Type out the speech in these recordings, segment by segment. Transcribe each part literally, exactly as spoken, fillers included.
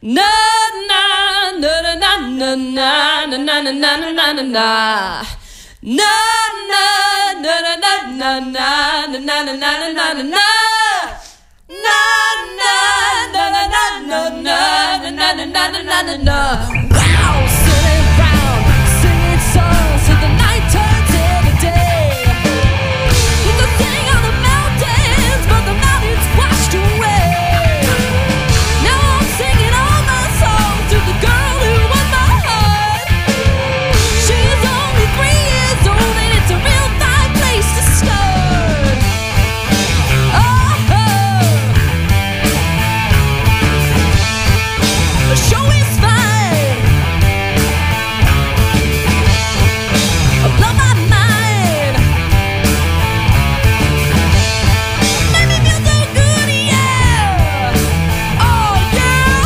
Na na na na na na na na na na na na na na. Na na na na na na na na na na na na na na. Na na na na na na na na na na na na na. Wow, sitting around singing songs till the night turns into day. We could sing on the mountains, but the mountains washed away. Now I'm singing all my songs to the girl who won my heart. She's only three years old and it's a real fine place to start. Oh, the show is fine. Blow my mind. Make me feel so good, yeah. Oh, yeah.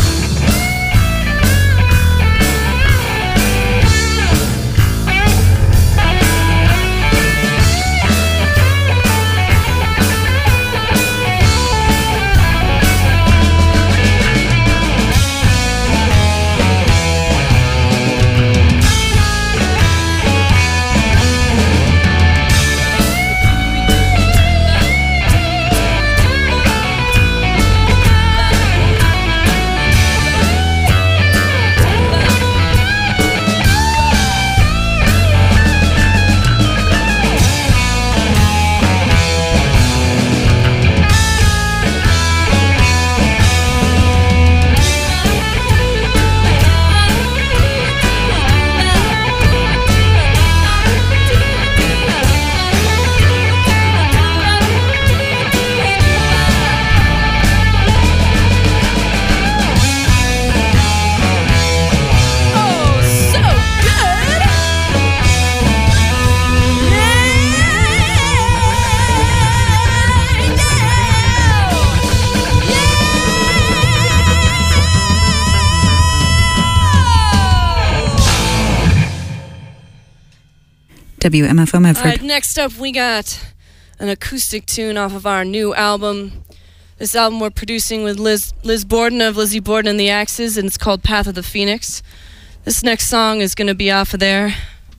W M F O Medford. All right, next up we got an acoustic tune off of our new album. This album we're producing with Liz Liz Borden of Lizzie Borden and the Axes, and it's called Path of the Phoenix. This next song is going to be off of there.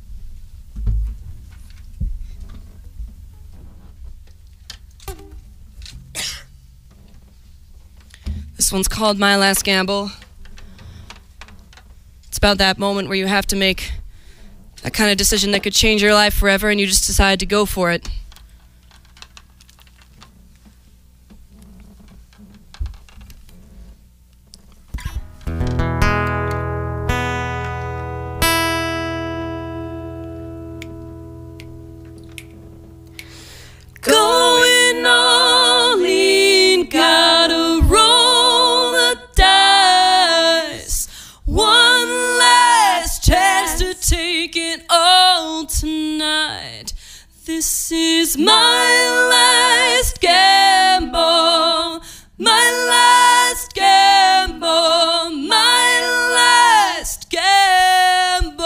This one's called My Last Gamble. It's about that moment where you have to make that kind of decision that could change your life forever, and you just decide to go for it. Going all in, gotta roll the dice. One last chance to take it all tonight. This is my last gamble, my last gamble, my last gamble.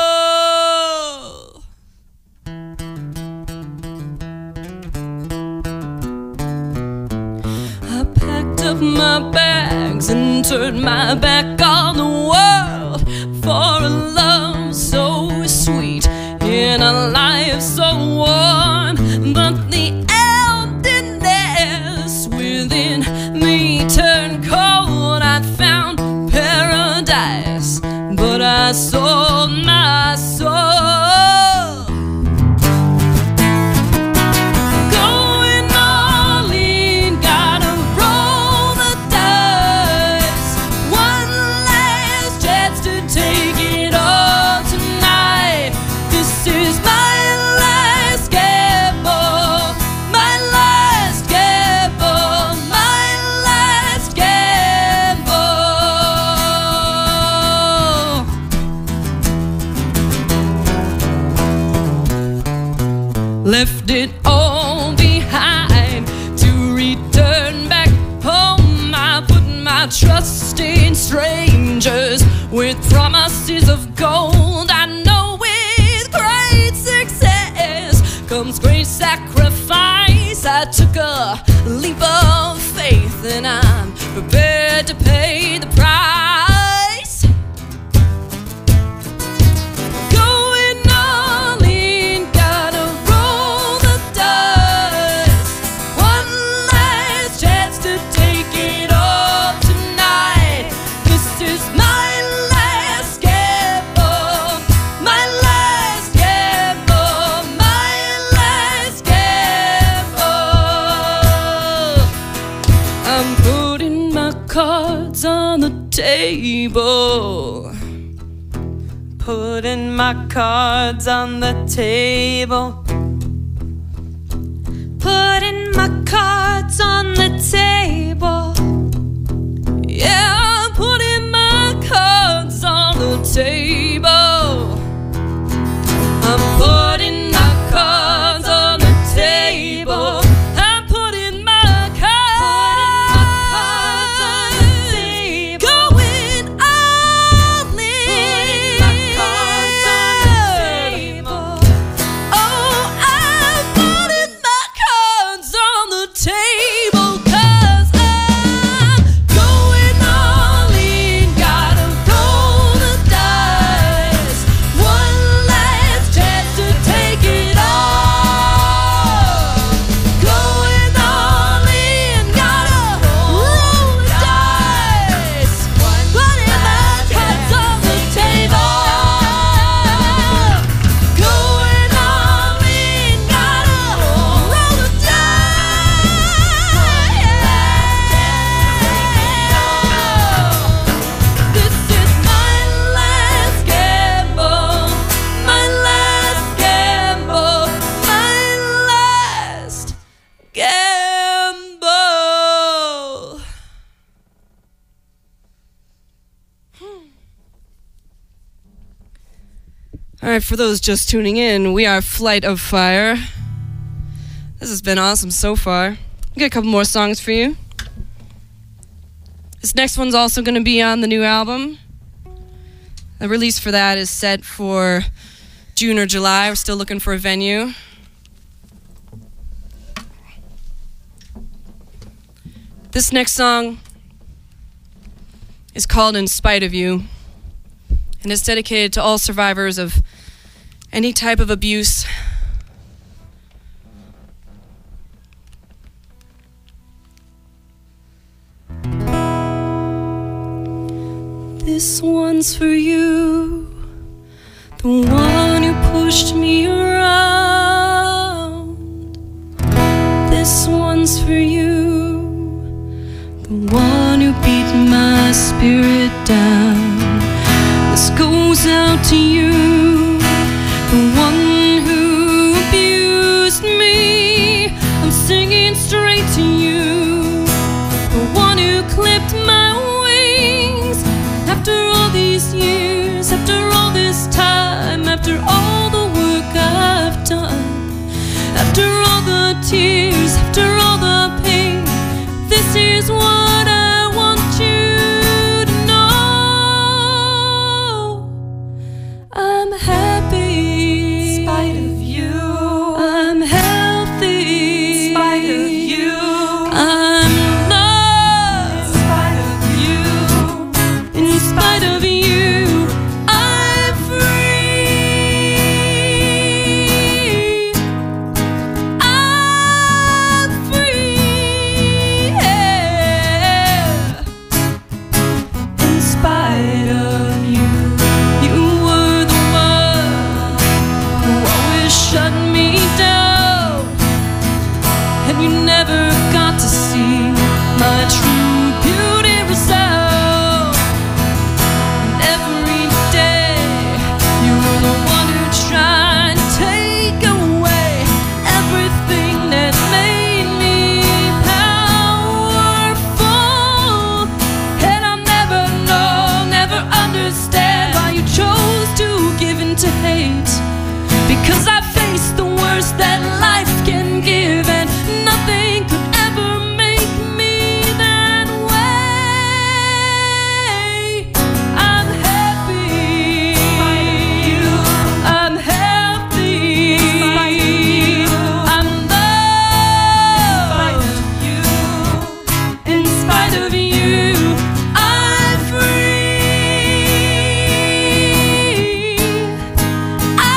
I packed up my bags and turned my back on the world for a love so sweet in a life so warm, but the emptiness within me turned cold. I found paradise, but I sold my soul. Going all in, gotta roll the dice. One last chance to take it all tonight. This is my last gamble, my last gamble, my last gamble. Left it all behind to return back home. I put my trust in strangers with promises of gold. I know with great success comes great sacrifice. I took a leap of faith and I'm prepared to pay the price. table, putting my cards on the table, putting my cards on the table. Yeah, I'm putting my cards on the table. I'm putting my cards on the table. I'm putting my cards on the table. Going all in. Putting my cards on the table. Oh, I'm putting my cards on the table. 'Cause I'm going all in. Got a roll the dice. One last chance to take it all. Going all in. Gotta roll the dice. Putting my cards on the table. Going all in. Gotta roll the dice. This is my last gamble, my last gamble, my last gamble. All right, for those just tuning in, we are Flight of Fire. This has been awesome so far. We got a couple more songs for you. This next one's also going to be on the new album. The release for that is set for June or July. We're still looking for a venue. This next song is called In Spite of You, and it's dedicated to all survivors of any type of abuse. This one's for you, the one who pushed me around. This one's for you, the one who beat my spirit down. This goes out to you, the one who abused me. I'm singing straight to you, the one who clipped my wings. After all these years, after all this time, after all the work I've done, after all the tears, after all the pain, this is what I want you to know. I'm happy in spite of you. I'm healthy in spite of you. I'm loved in spite of you. In spite of you, I'm free. I'm free. Yeah. In spite of you, you were the one who always shut me down, and you never got to see my true beauty resound. And every day, you were the one who tried to take away everything that made me powerful. And I'll never know, never understand why you chose to give in to hate. Because I faced the worst that life can give, and nothing could ever make me that way. I'm happy. I'm healthy. I'm loved. In spite of you, I'm free. I'm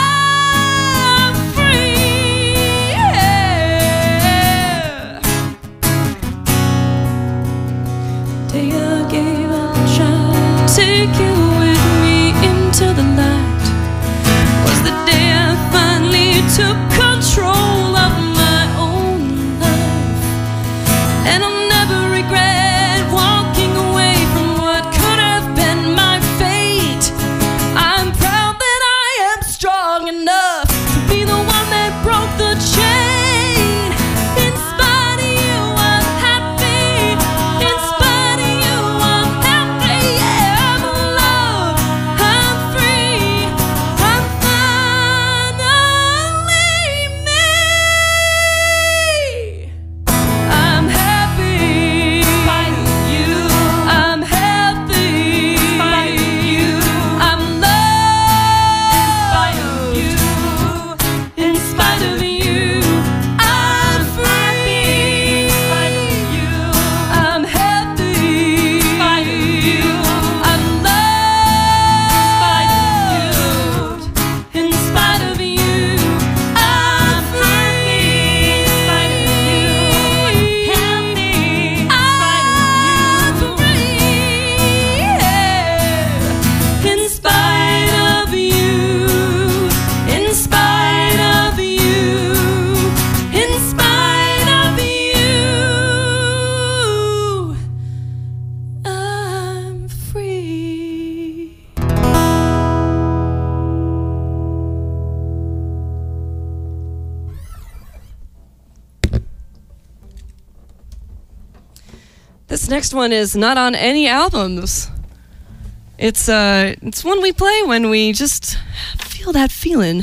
This next one is not on any albums. It's uh, it's one we play when we just feel that feeling.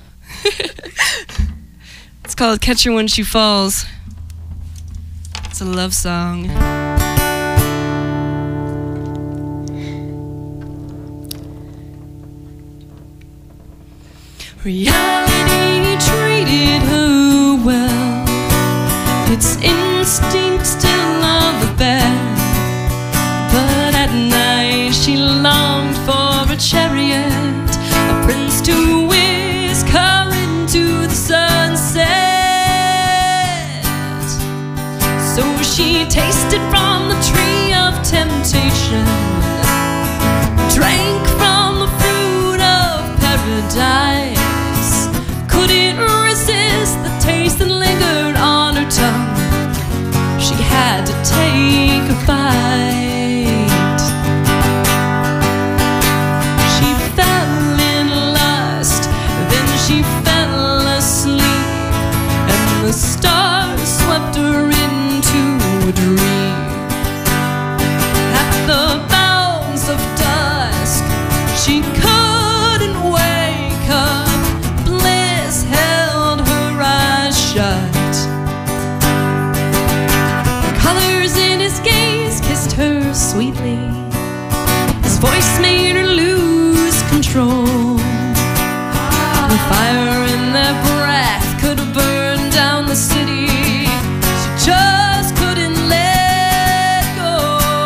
It's called Catch Her When She Falls. It's a love song. Reality treated her well. Its instinct still of the best. But at night she longed for a chariot, a prince to whisk her into the sunset. So she tasted from the tree of temptation, drank from the fruit of paradise. Couldn't resist the taste that lingered on her tongue. She had to take a bite. She fell in lust, then she fell asleep, and the stars swept her into a dream. At the bounds of dusk, she couldn't wake up. Bliss held her eyes shut. The colors in his gaze kissed her sweetly. His voice made her lose control. The fire in their breath could burn down the city. She just couldn't let go.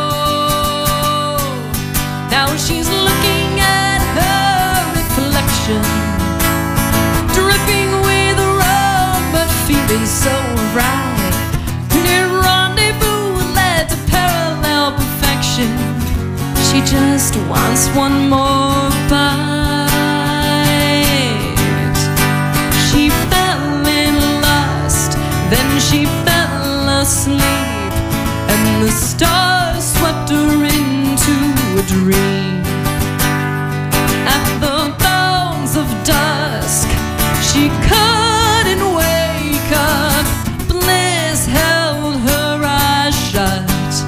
Now she's looking at her reflection, dripping with rum but feeling so right. Their rendezvous led to parallel perfection. She just wants one more bite. She fell in lust, then she fell asleep, and the stars swept her into a dream. At the bounds of dusk, she couldn't wake up. Bliss held her eyes shut.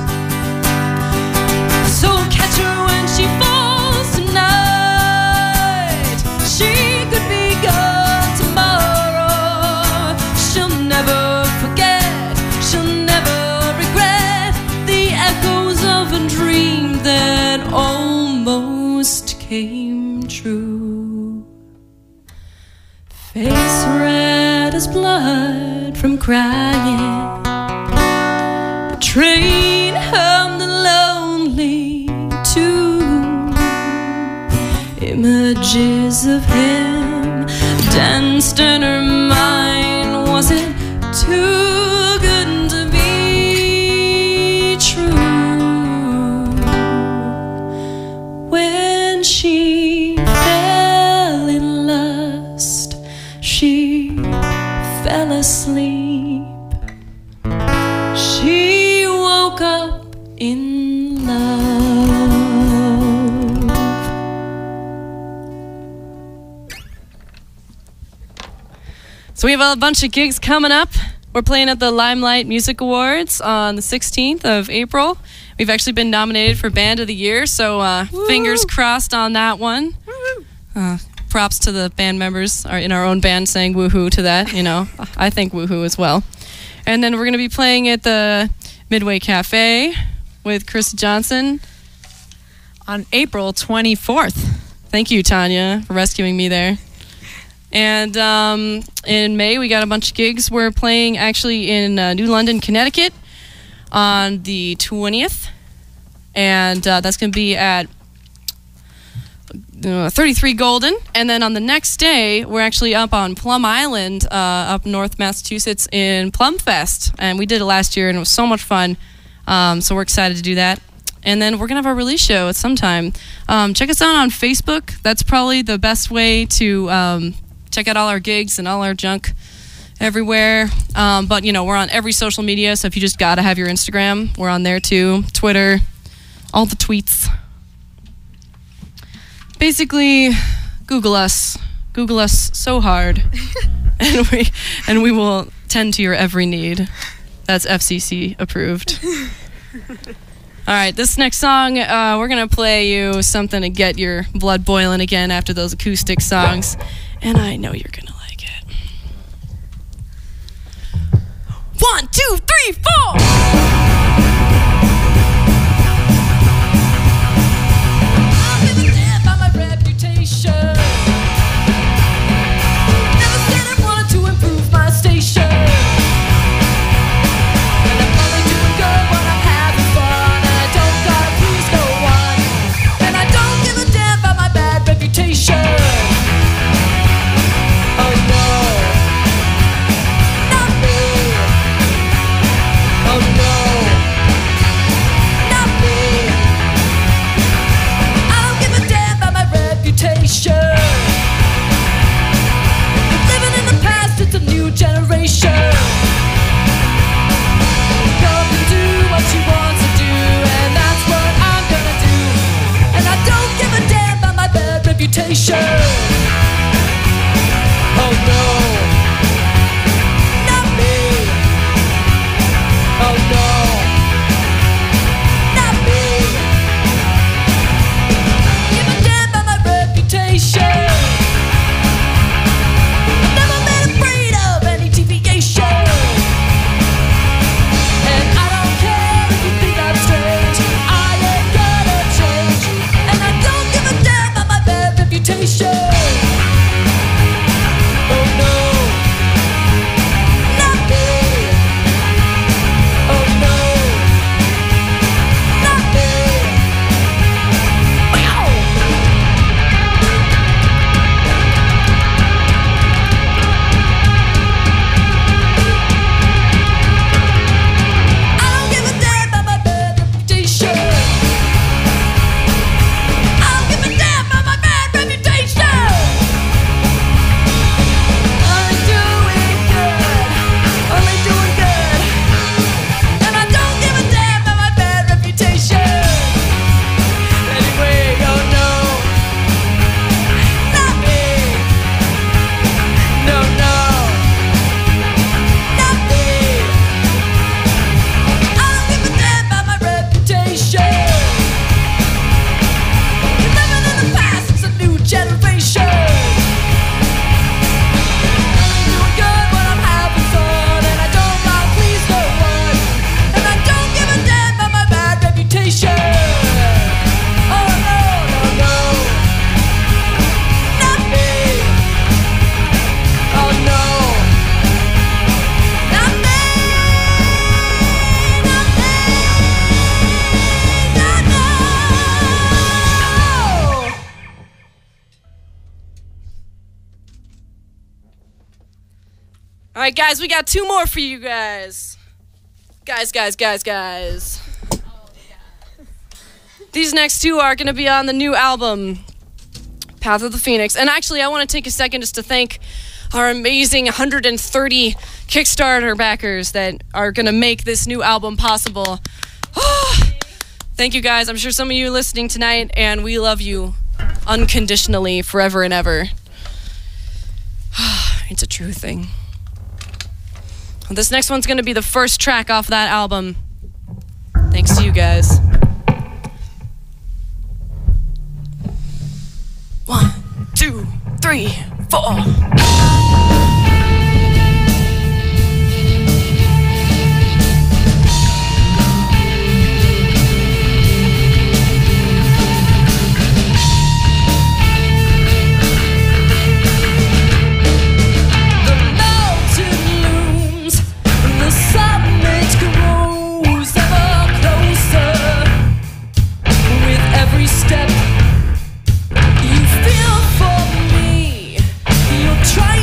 So catch her when she falls tonight. She could be gone tomorrow. She'll never forget, she'll never regret the echoes of a dream that almost came true. Face red as blood from crying. The train hummed lonely tune. Images of him danced in her mind. Was it too good to be true? When she fell in lust, she fell asleep. She woke up in love. So we have a bunch of gigs coming up. We're playing at the Limelight Music Awards on the sixteenth of April. We've actually been nominated for Band of the Year, so uh, fingers crossed on that one. Uh, props to the band members are in our own band saying woohoo to that, you know. I think woohoo as well. And then we're going to be playing at the Midway Cafe with Chris Johnson on April twenty-fourth. Thank you, Tanya, for rescuing me there. And um, in May, we got a bunch of gigs. We're playing actually in uh, New London, Connecticut on the twentieth. And uh, that's going to be at uh, thirty-three Golden. And then on the next day, we're actually up on Plum Island, uh, up north Massachusetts in Plum Fest. And we did it last year, and it was so much fun. Um, so we're excited to do that. And then we're going to have our release show at some time. Um, check us out on Facebook. That's probably the best way to um, check out all our gigs and all our junk everywhere. Um, but, you know, we're on every social media, so if you just got to have your Instagram, we're on there too. Twitter, all the tweets. Basically, Google us. Google us so hard. and we and we will tend to your every need. That's F C C approved. All right, this next song, uh, we're going to play you something to get your blood boiling again after those acoustic songs. And I know you're going to like it. One, two, three, four! I'm living dead by my reputation. Never said I wanted to improve my station. And I'm only doing good when I'm having fun. And I don't gotta please no one. And I don't give a damn about my bad reputation. Oh no, not me. Oh no, not me. I don't give a damn about my reputation. Living in the past, it's a new generation. Go and do what she wants to do, and that's what I'm gonna do. And I don't give a damn about my bad reputation. Oh no, not me. Oh no, not me. Give a damn about my reputation. I've never been afraid of any deviation. And I don't care if you think I'm strange. I ain't gonna change. And I don't give a damn about my bad reputation. Oh no, not me. Oh no, not me. Wow. I don't give a damn about my bad reputation. I don't give a damn about my bad reputation. Only doing good, only doing good. And I don't give a damn about my bad reputation. Anyway, oh no, not me. No, no, not me. I don't give a damn about my reputation. You're living in the past, it's a new generation. I'm doing good when I'm having fun, and I don't gotta please no one. And I don't give a damn about my bad reputation. Oh no, no, no, not me. Oh no, not me, not me, not no. All right, guys, we got two more for you guys. Guys, guys, guys, guys. These next two are going to be on the new album, Path of the Phoenix. And actually, I want to take a second just to thank our amazing one hundred thirty Kickstarter backers that are going to make this new album possible. Thank you, guys. I'm sure some of you are listening tonight, and we love you unconditionally forever and ever. It's a true thing. Well, this next one's going to be the first track off that album. Thanks to you guys. One, two, three, four. The mountain looms, the summit grows ever closer. With every step you feel for me, you're trying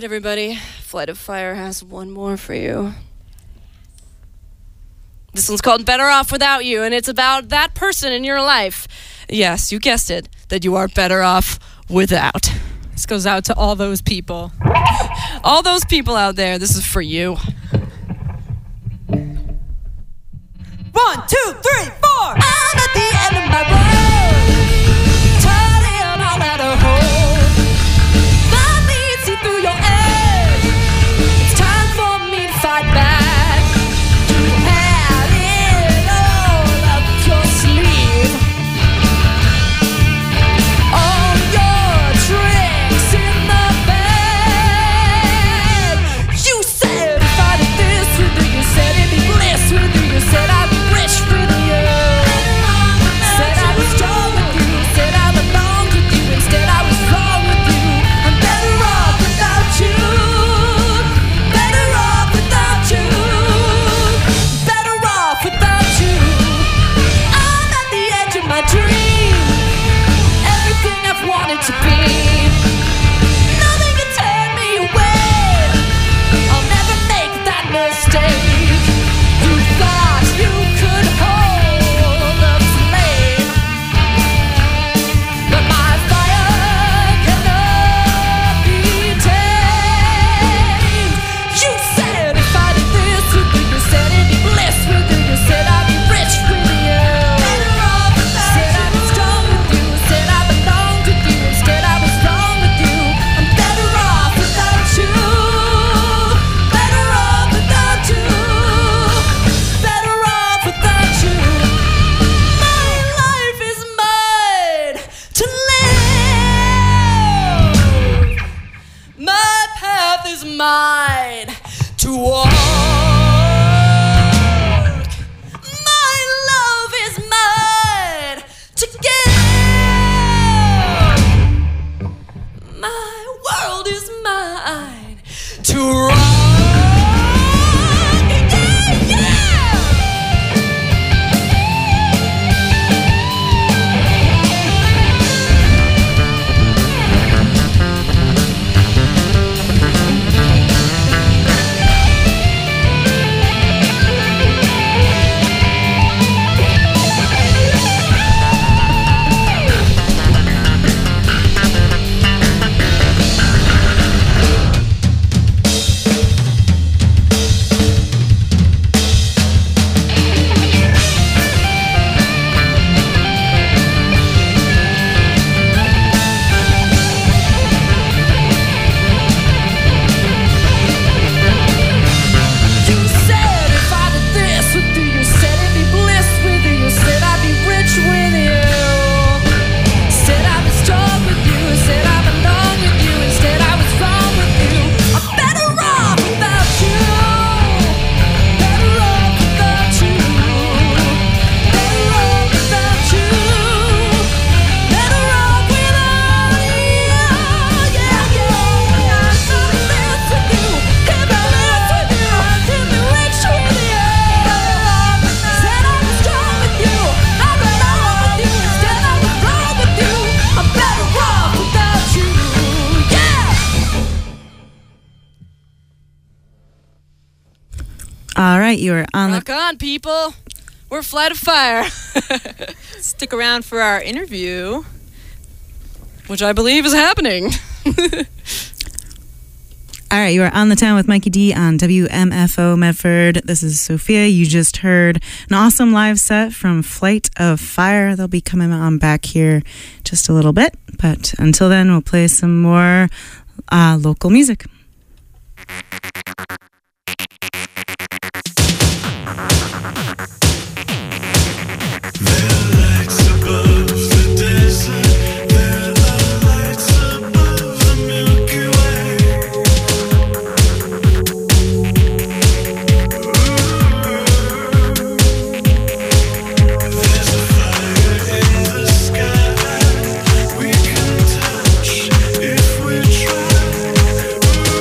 everybody. Flight of Fire has one more for you. This one's called Better Off Without You, and it's about that person in your life. Yes, you guessed it, that you are better off without. This goes out to all those people. All those people out there, this is for you. One, two, three, four! I'm at the end of my road, turning all out of hope. Find me, see through your edge. It's time for me to fight back. You had it all up your sleeve. All your tricks in the bag. You said if I did this with you, you said it'd be bliss with you. You said I'd be rich with you. Said I was strong with you. Said I belonged with you. Instead I was wrong with you. I'm better off without you. Better off without you. Better off without you. I'm at the edge of my dream. Everything I've wanted to be. Nothing can turn me away. I'll never make that mistake. You thought you could hold a flame, but my fire cannot be tamed. You said if I did this with you, you said it'd be bliss with you. You said I'd be rich with you. Said I'd be strong with you. Said I belonged with you. Instead I was wrong with you. I'm better off without you. Better off without you. Better off without you. My life is mine to live. My path is mine to walk. My love is mine to give. My world is mine to rock. Yeah, yeah. You said if I did this with you, you said it'd be bliss with you. You said I'd be rich with you. Said I'd be strong with you. Said I belong with you. Instead I was wrong with you. I'm better off without you. Better off without you. Better off without you. Better off without you. Yeah, yeah. I'm gonna live with you. Can I live with you? Can be rich with you? Said I was strong with you. I belong with you. Instead I was wrong with you. I'm better off without you. Yeah. All right, you are on the. Rock on, people. We're Flight of Fire, Stick around for our interview. which I believe is happening. All right, you are on the town with Mikey D on W M F O Medford. This is Sophia. You just heard an awesome live set from Flight of Fire. They'll be coming on back here just a little bit, but until then, we'll play some more uh, local music. If we try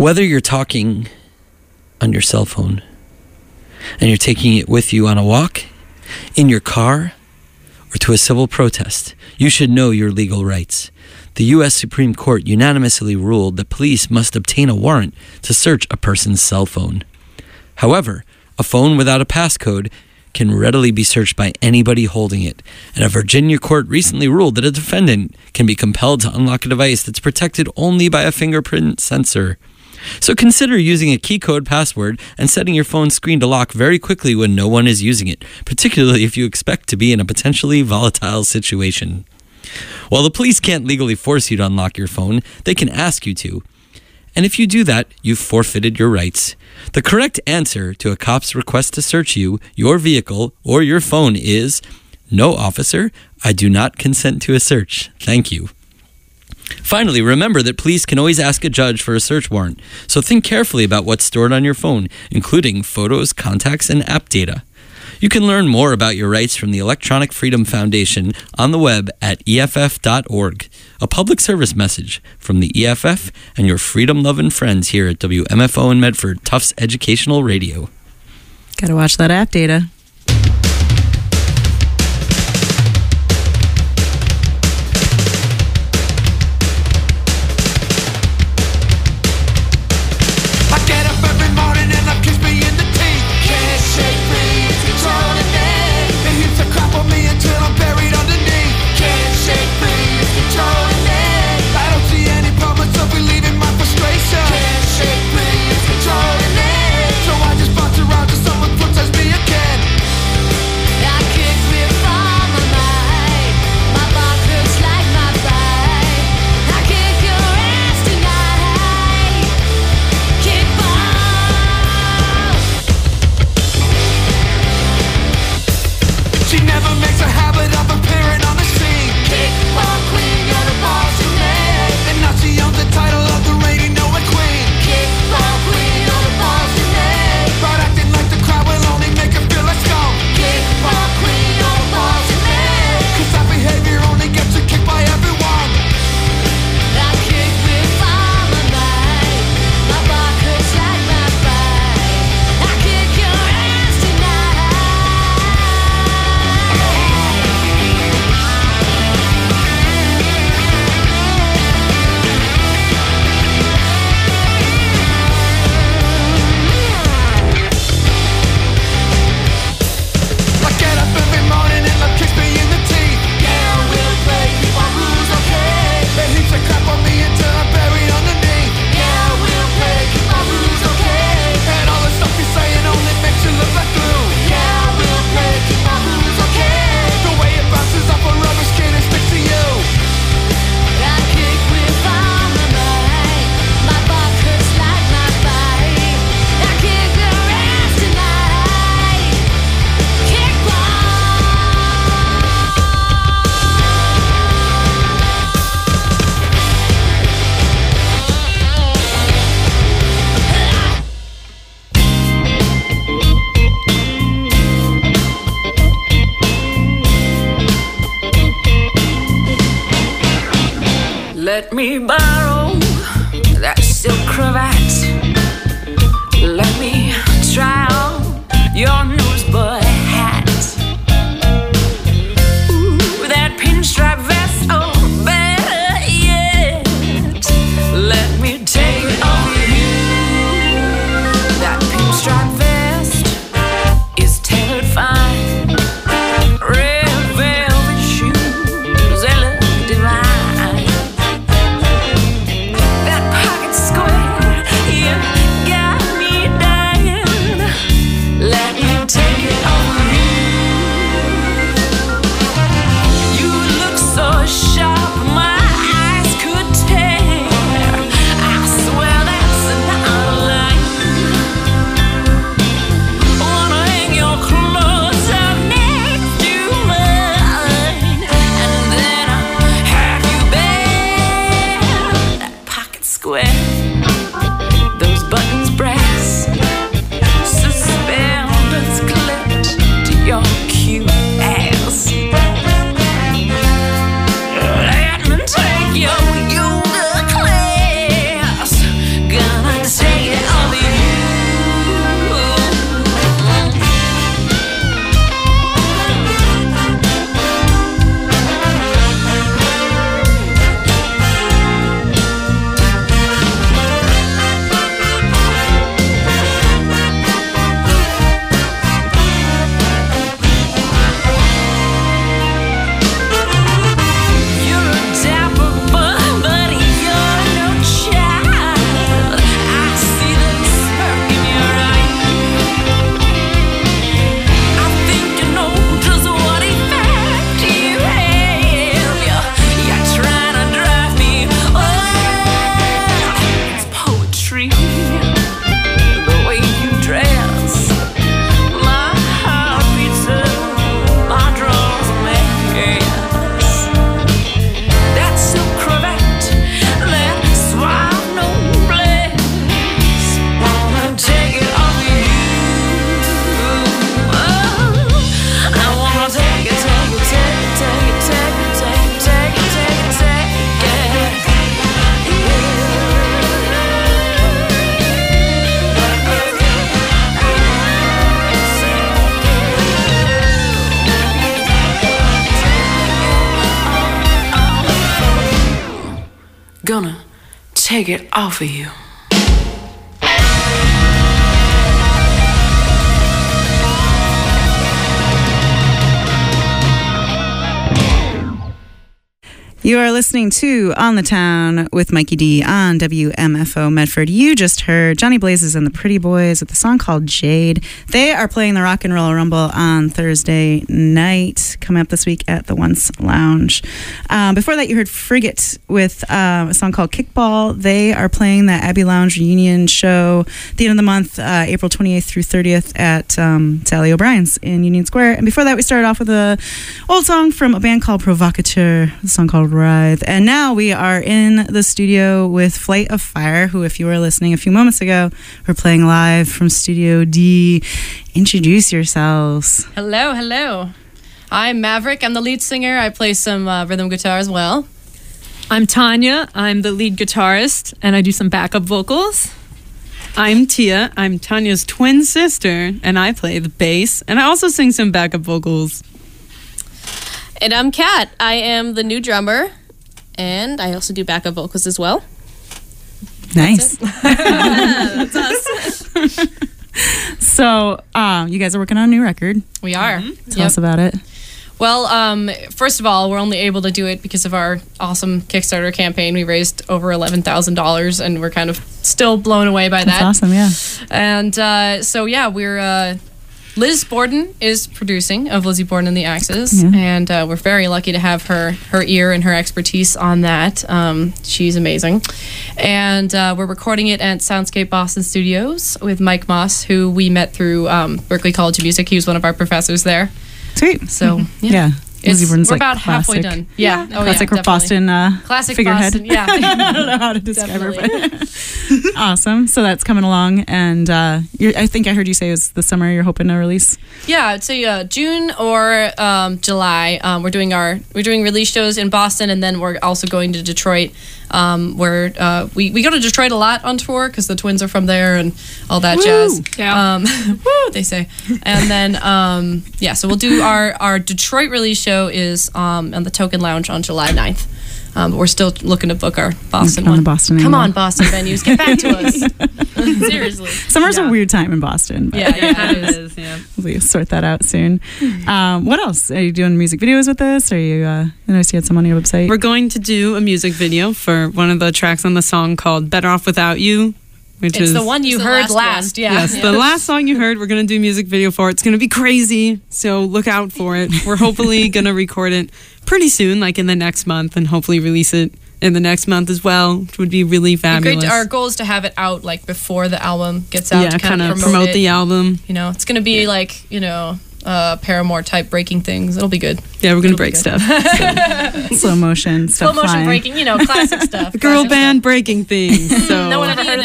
Whether you're talking on your cell phone and you're taking it with you on a walk, in your car, or to a civil protest, you should know your legal rights. The U S Supreme Court unanimously ruled that police must obtain a warrant to search a person's cell phone. However, a phone without a passcode can readily be searched by anybody holding it, and a Virginia court recently ruled that a defendant can be compelled to unlock a device that's protected only by a fingerprint sensor. So consider using a key code password and setting your phone's screen to lock very quickly when no one is using it, particularly if you expect to be in a potentially volatile situation. While the police can't legally force you to unlock your phone, they can ask you to. And if you do that, you've forfeited your rights. The correct answer to a cop's request to search you, your vehicle, or your phone is, "No, officer, I do not consent to a search. Thank you." Finally, remember that police can always ask a judge for a search warrant, so think carefully about what's stored on your phone, including photos, contacts, and app data. You can learn more about your rights from the Electronic Freedom Foundation on the web at E F F dot org. A public service message from the E F F and your freedom-loving friends here at W M F O in Medford, Tufts Educational Radio. Gotta watch that app data. Let me borrow that silk cravat. Let me try on your newsboy hat. Ooh, that pinstripe vest, oh, better yet. Let me take on you. That pinstripe vest is tailored fine. Red velvet shoes, they look divine. Let me take gonna take it off of you. You are listening to On the Town with Mikey D on W M F O Medford. You just heard Johnny Blazes and the Pretty Boys with a song called Jade. They are playing the Rock and Roll Rumble on Thursday night, coming up this week at the Once Lounge. Um, before that, you heard Frigate with um, a song called Kickball. They are playing the Abbey Lounge reunion show at the end of the month, uh, April twenty-eighth through thirtieth at um, Sally O'Brien's in Union Square. And before that, we started off with a old song from a band called Provocateur, a song called Writhe. And now we are in the studio with Flight of Fire, who, if you were listening a few moments ago, we're playing live from Studio D. Introduce yourselves. Hello, hello. I'm Maverick. I'm the lead singer. I play some uh, rhythm guitar as well. I'm Tanya. I'm the lead guitarist, and I do some backup vocals. I'm Tia. I'm Tanya's twin sister, and I play the bass, and I also sing some backup vocals. And I'm Kat. I am the new drummer, and I also do backup vocals as well. Nice. That's us. So, um, you guys are working on a new record. We are. Tell Yep. us about it. Well, um, first of all, we're only able to do it because of our awesome Kickstarter campaign. We raised over eleven thousand dollars, and we're kind of still blown away by that. That's awesome, yeah. And uh, so, yeah, we're... Uh, Liz Borden is producing of Lizzie Borden and the Axes, Yeah. and uh, we're very lucky to have her her ear and her expertise on that. Um, she's amazing. And uh, we're recording it at Soundscape Boston Studios with Mike Moss, who we met through um, Berklee College of Music. He was one of our professors there. Sweet. So, yeah. Yeah. It's, Lizzie Borden's we're like about halfway classic- done. Yeah. Oh, Classic yeah, Boston uh, Classic figurehead. Boston, yeah. I don't know how to describe her, but awesome. So that's coming along, and uh, you're, I think I heard you say it was the summer you're hoping to release. Yeah, I'd say uh, June or um, July. Um, we're doing our we're doing release shows in Boston, and then we're also going to Detroit. Um, where uh, we we go to Detroit a lot on tour because the twins are from there and all that Woo! jazz. Yeah. Um, woo, they say. And then um, yeah, so we'll do our our Detroit release show is um, on the Token Lounge on July ninth. Um, but we're still looking to book our Boston Working on one. the Boston Come angle. on, Boston venues, get back to us. Seriously. Summer's a weird time in Boston. But Yeah, yeah, it is. is, yeah. we'll sort that out soon. Um, what else? Are you doing music videos with this? Are you? Uh, I noticed you had some on your website. We're going to do a music video for one of the tracks on the song called Better Off Without You, which It's is the one you It's the heard last last. one. Yeah. Yes, the last song you heard, we're going to do a music video for. It's going to be crazy, so look out for it. We're hopefully going to record it pretty soon, like in the next month, and hopefully release it in the next month as well, which would be really fabulous. Great. Our goal is to have it out like before the album gets out. yeah, to kind of promote, promote it. the album. You know, it's going to be like, you know, uh, Paramore type breaking things. It'll be good. Yeah, we're going to It'll break be good. stuff. slow motion Slow stuff motion flying. breaking, you know, classic stuff. Girl classic band breaking things. So stuff. No one ever heard of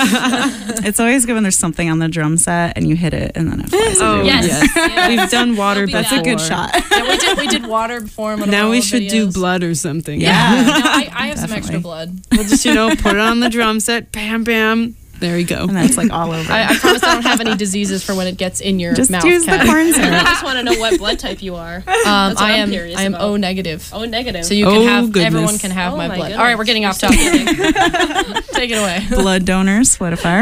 that. It's always good when there's something on the drum set and you hit it and then it flies. Oh, everywhere. Yes. yes. We've done water It'll be before. That's a good shot. Yeah, we did we did water before. in one of Now our we old should do videos. blood or something. Yeah. No, I, I have some Definitely. extra blood. We'll just, you know, put it on the drum set. Bam, bam. There you go. And that's like all over. I, I promise I don't have any diseases for when it gets in your Just mouth. use the Kat. corn I syrup. just want to know what blood type you are. Um, That's what I I'm am curious I am about. O negative. Oh, negative. So you Oh, can have goodness. everyone can have Oh, my my blood. goodness. All right, we're getting off You're so topic. Take it away. Blood donors, Flight of Fire.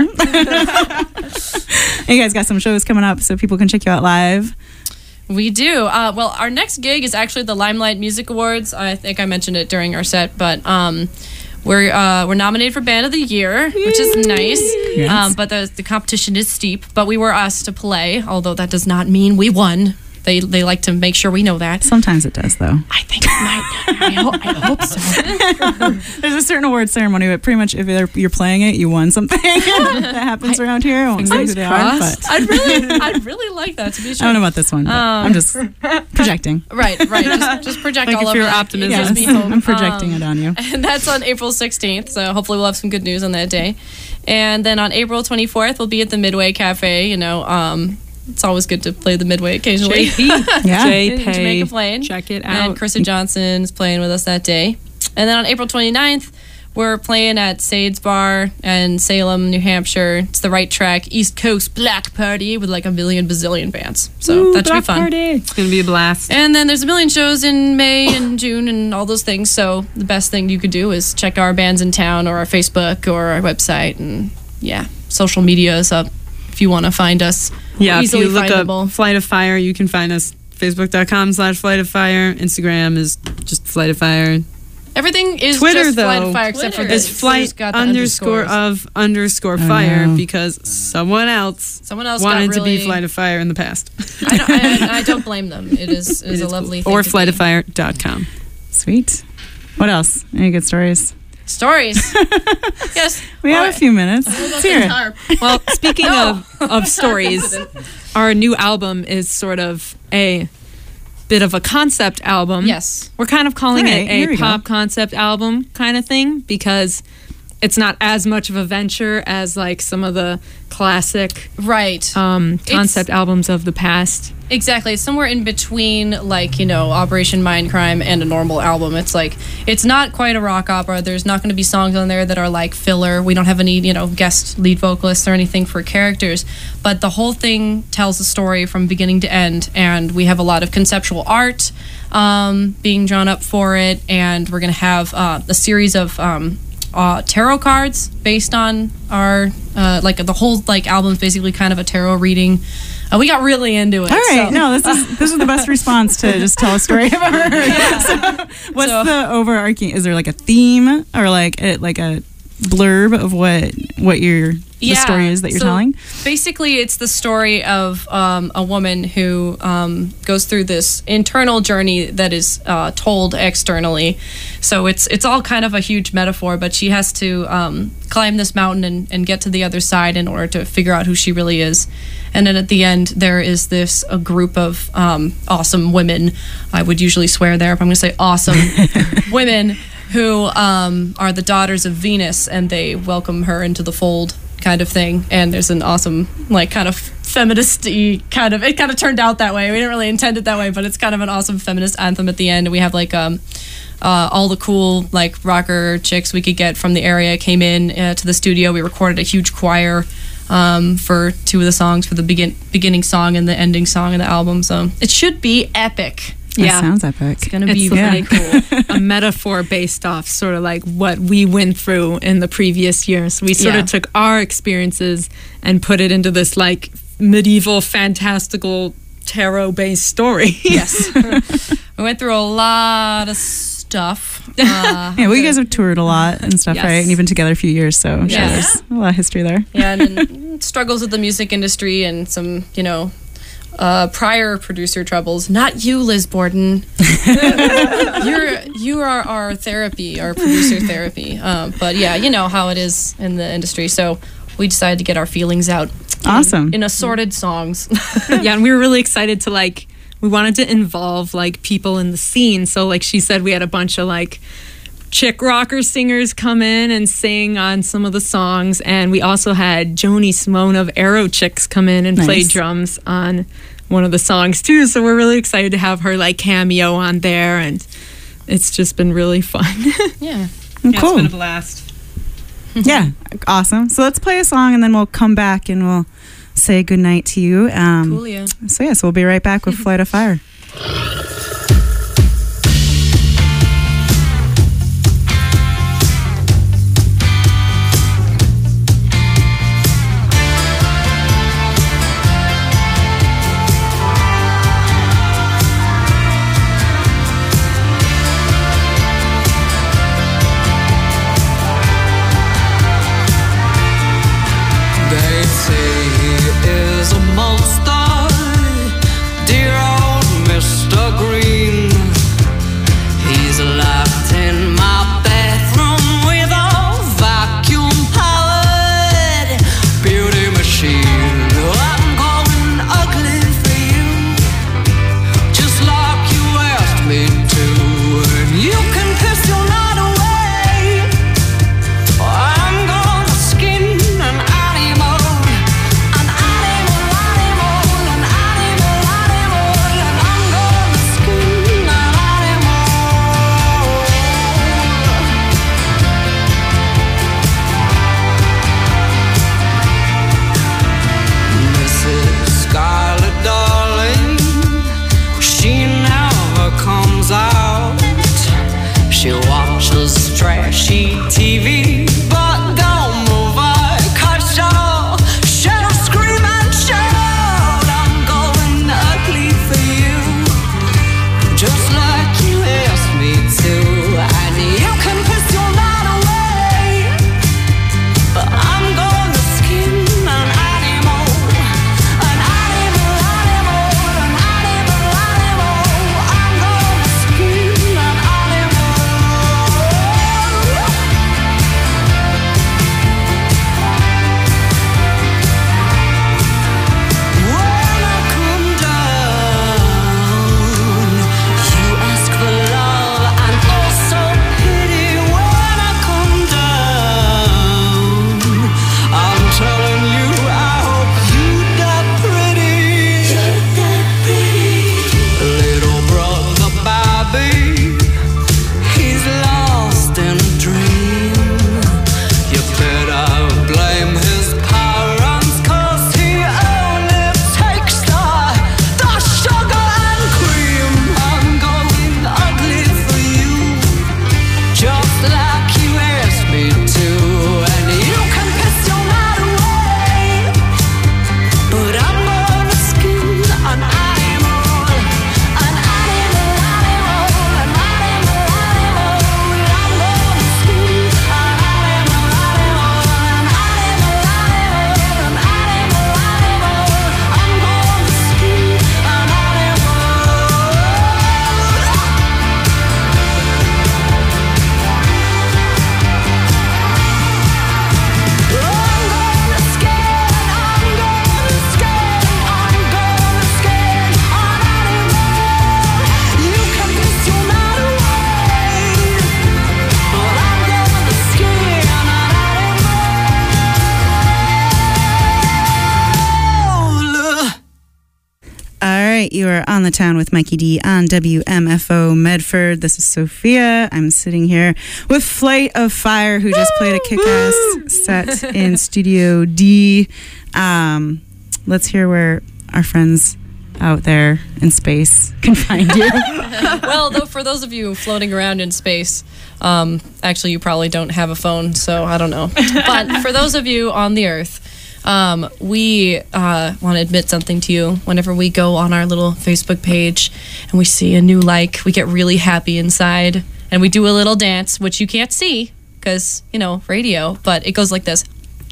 You guys got some shows coming up so people can check you out live. We do. Uh, well, our next gig is actually the Limelight Music Awards. I think I mentioned it during our set, but um, we're uh, we're nominated for Band of the Year, which is nice. Yes. Um, but the the competition is steep. But we were asked to play, although that does not mean we won. They they like to make sure we know that. Sometimes it does, though. I think it might. I, ho- I hope so. There's a certain award ceremony, but pretty much if you're, you're playing it, you won something. That happens around here. I won't say who they are, but I'd really, I'd really like that to be I true. don't know about this one. But Um, I'm just projecting. Right, right. Just, just project Thank all you over for your that. optimism. It Yes, gives me hope. I'm projecting Um, it on you. And that's on April sixteenth, so hopefully we'll have some good news on that day. And then on April twenty-fourth, we'll be at the Midway Cafe. You know, um, it's always good to play the Midway occasionally. J P. Yeah. in J P. Jamaica Plain. Check it And out. Krista Johnson is playing with us that day. And then on April twenty-ninth, we're playing at Sades Bar in Salem, New Hampshire. It's the Right Track East Coast Black Party with like a million bazillion bands. So Ooh, that should be Black fun. Party. It's gonna be a blast. And then there's a million shows in May and June and all those things. So the best thing you could do is check our bands in town or our Facebook or our website. And yeah, social media is up if you want to find us. Yeah, We're if you easily look findable. up Flight of Fire, you can find us. Facebook.com slash Flight of Fire. Instagram is just Flight of Fire. Everything is Twitter, just Flight though, of Fire except for Twitter this. Is Flight got the underscore underscores. of underscore Oh, fire no. because someone else Someone else wanted got really, to be Flight of Fire in the past. I don't, I, I don't blame them. It is, it is a lovely thing. Or to flight be. of fire dot com. Sweet. What else? Any good stories? Stories. Yes. We have a few minutes. Let's hear it. Guitar. Well, speaking of, of stories, our new album is sort of a bit of a concept album. Yes. We're kind of calling All right, here it we a go. pop concept album kind of thing because it's not as much of a venture as like some of the classic Right. um, concept albums of the past. Exactly. It's somewhere in between, like, you know, Operation Mindcrime and a normal album. It's like, it's not quite a rock opera. There's not going to be songs on there that are like filler. We don't have any, you know, guest lead vocalists or anything for characters. But the whole thing tells a story from beginning to end. And we have a lot of conceptual art um, being drawn up for it. And we're going to have uh, a series of um, uh, tarot cards based on our, uh, like, the whole, like, album is basically kind of a tarot reading. Uh, we got really into it. All right, so- no, this is this is the best response to just tell a story I've ever heard. So, what's So- the overarching? Is there like a theme or like a, like a blurb of what what your the story is that you're so telling? Basically, it's the story of um, a woman who um, goes through this internal journey that is uh, told externally. So it's it's all kind of a huge metaphor, but she has to um, climb this mountain and, and get to the other side in order to figure out who she really is. And then at the end, there is this a group of um, awesome women. I would usually swear there if I'm going to say awesome women who um, are the daughters of Venus, and they welcome her into the fold, kind of thing. And there's an awesome, like, kind of feminist-y kind of, it kind of turned out that way. We didn't really intend it that way, but it's kind of an awesome feminist anthem at the end. And we have like um, uh, all the cool like rocker chicks we could get from the area came in uh, to the studio. We recorded a huge choir um, for two of the songs, for the begin beginning song and the ending song of the album. So it should be epic. That Yeah. sounds epic. It's gonna be It's really like cool. a metaphor based off sort of like what we went through in the previous years. We sort Yeah. of took our experiences and put it into this like medieval fantastical tarot based story. Yes. We went through a lot of stuff. Uh, Yeah, well, you guys have toured a lot and stuff, Yes. right? And you've been together a few years, so I'm sure Yeah. there's a lot of history there. yeah, and then struggles with the music industry and some, you know, uh, prior producer troubles. Not you, Liz Borden. You're you are our therapy, our producer therapy. Um, but yeah, you know how it is in the industry. So we decided to get our feelings out. in- Awesome. In, assorted songs. Yeah, and we were really excited to like we wanted to involve like people in the scene. So like she said, we had a bunch of like chick rocker singers come in and sing on some of the songs, and we also had Joni Simone of Arrow Chicks come in and play Nice. drums on one of the songs too. So we're really excited to have her like cameo on there, and it's just been really fun. Yeah. cool. blast. Yeah, awesome. So let's play a song and then we'll come back and we'll say goodnight to you. Um, Cool, yeah. So, yes, we'll be right back with Flight of Fire. They say he is a monster, dear old She watches trashy T V, but don't move her, 'cause she'll, she'll scream and shout. I'm going ugly for you, just like you asked me to. And you can piss your mind away, but I'm gonna skin an animal, an animal, animal, an animal, animal. I'm gonna skin an animal. When I come down, you ask for love and also pity. When I come down, I'm telling you, I hope you die pretty. Little brother Bobby, he's lost in a dream. You better blame his parents, 'cause he only takes the, the sugar and cream. I'm going ugly for you, just like you asked me to. And you can piss your mind away, but I'm gonna skin an animal, an animal, animal, an animal, animal. I'm gonna skin an animal, animal, an animal, animal, an animal, animal. I'm gonna skin an animal. I'm gonna skin, I'm gonna skin, I'm gonna skin an animal. You can piss your mind away, but I'm gonna skin an animal. All right, you are on the town with Mikey D on W M F O Medford. This is Sophia. I'm sitting here with Flight of Fire, who just played a kick-ass set in Studio D. Um, let's hear where our friends out there in space can find you. Well, though, for those of you floating around in space, um, actually, you probably don't have a phone, so I don't know. But for those of you on the Earth, um, we uh, want to admit something to you. Whenever we go on our little Facebook page and we see a new like, we get really happy inside, and we do a little dance, which you can't see because, you know, radio, but it goes like this.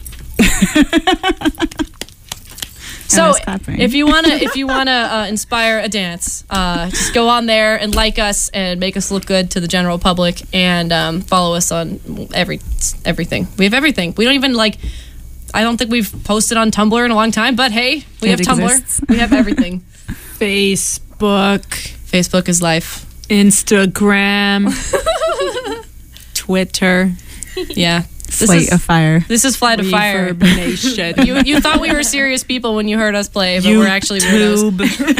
So was clapping. if you wanna if you wanna uh, inspire a dance, uh, just go on there and like us and make us look good to the general public, and um, follow us on every everything. We have everything. We don't even like. I don't think we've posted on Tumblr in a long time, but hey, we It have Tumblr. exists. We have everything. Facebook, Facebook is life. Instagram, Twitter, Yeah. This Flight is, of Fire. this is Flight of Fire. Reverb Nation, You you thought we were serious people when you heard us play, but we're actually weirdos.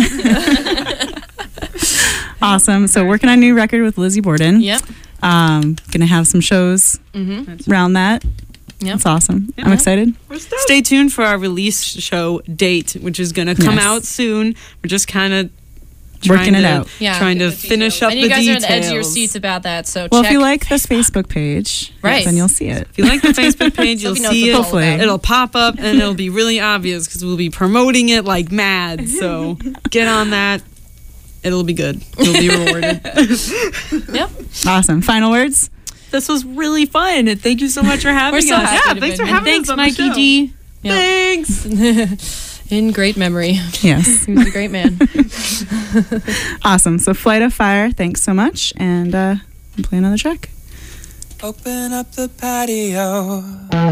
YouTube. Awesome. So working on a new record with Lizzie Borden. Yep. Um, gonna have some shows Mm-hmm. around that. Yep. That's awesome. I'm Yeah. excited. Stay tuned for our release show date, which is going to come Yes. out soon. We're just kind of Working it out. Yeah. trying to finish up And the you guys details. are on the edge of your seats about that, so Well, check. if you like the Facebook page, Right. then you'll see it. If you like the Facebook page, you'll Sophie knows see what it. it's all about. It'll pop up and it'll be really obvious because we'll be promoting it like mad. So get on that. It'll be good. You'll be rewarded. Yep. Awesome. Final words? This was really fun. And thank you so much for having We're so us. happy Yeah, to thanks be- for having Thanks, us on the Mikey show. D. Yep. Thanks. In great memory. Yes. He was a great man. Awesome. So Flight of Fire, thanks so much. And uh, we'll play another track. Open up the patio.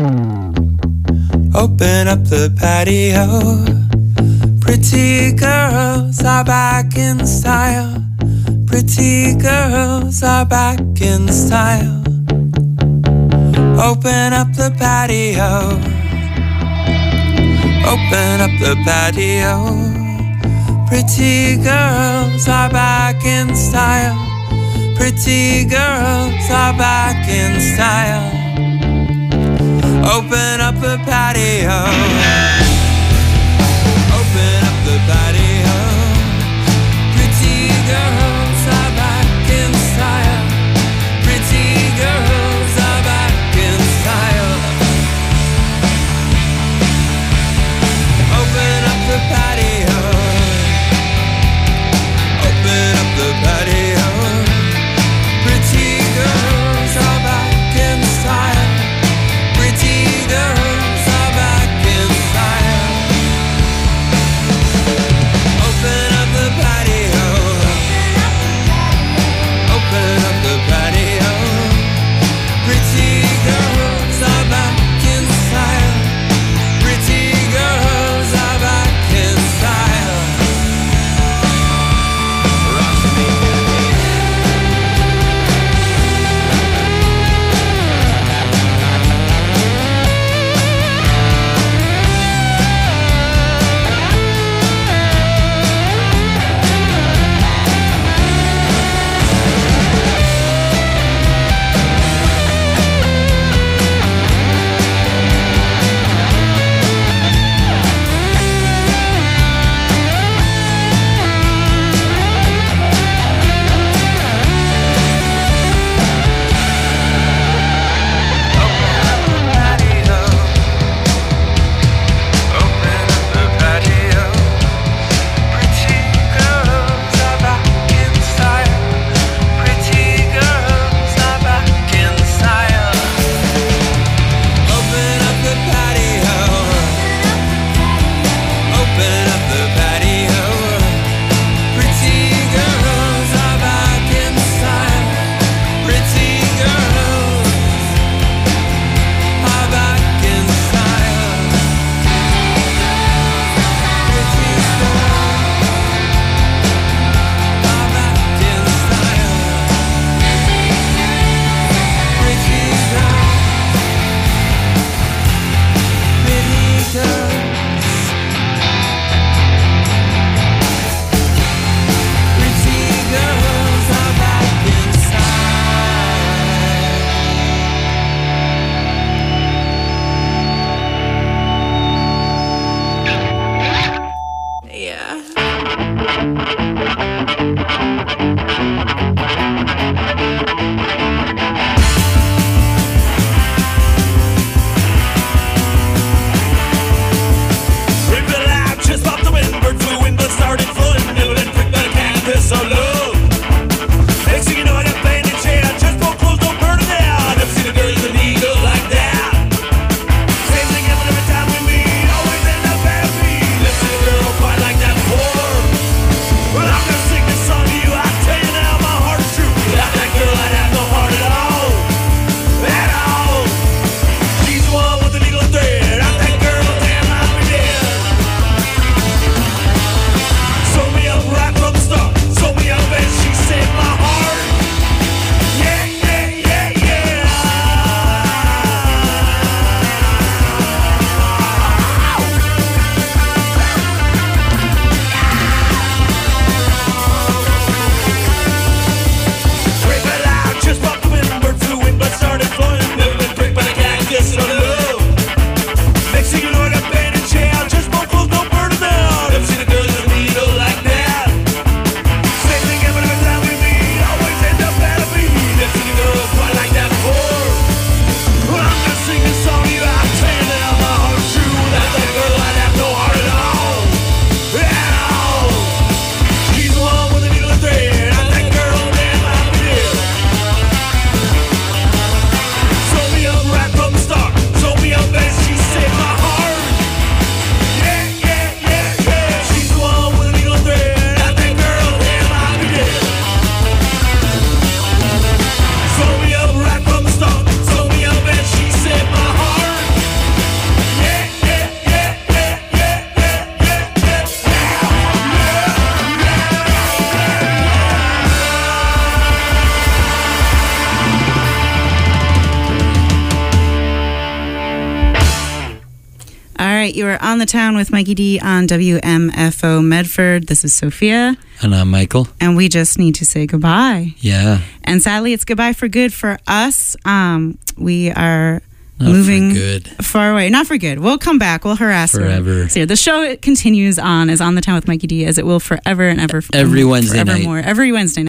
Open up the patio. Pretty girls are back in style. Pretty girls are back in style. Open up the patio. Open up the patio. Pretty girls are back in style. Pretty girls are back in style. Open up the patio. Open up the patio. Pretty girls are back in style. right, you are on the town with Mikey D on W M F O Medford. This is Sophia. And I'm Michael. And we just need to say goodbye. Yeah. And sadly, it's goodbye for good for us. Um, we are Not moving for good. far away. Not for good. We'll come back. We'll harass her. Forever. So yeah, the show continues on, is On the Town with Mikey D, as it will forever and ever. Every Wednesday night. Every Wednesday night.